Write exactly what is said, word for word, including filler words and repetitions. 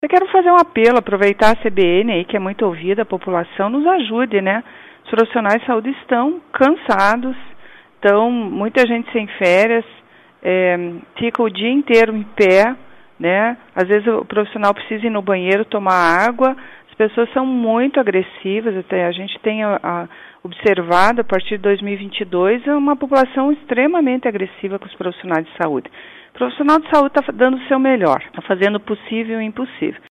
Eu quero fazer um apelo, aproveitar a C B N aí, que é muito ouvida, a população nos ajude, né? Os profissionais de saúde estão cansados, estão muita gente sem férias, é, fica o dia inteiro em pé, né? Às vezes o profissional precisa ir no banheiro tomar água, as pessoas são muito agressivas, até a gente tem a, a, observado a partir de dois mil e vinte e dois uma população extremamente agressiva com os profissionais de saúde. O profissional de saúde está dando o seu melhor, está fazendo o possível e o impossível.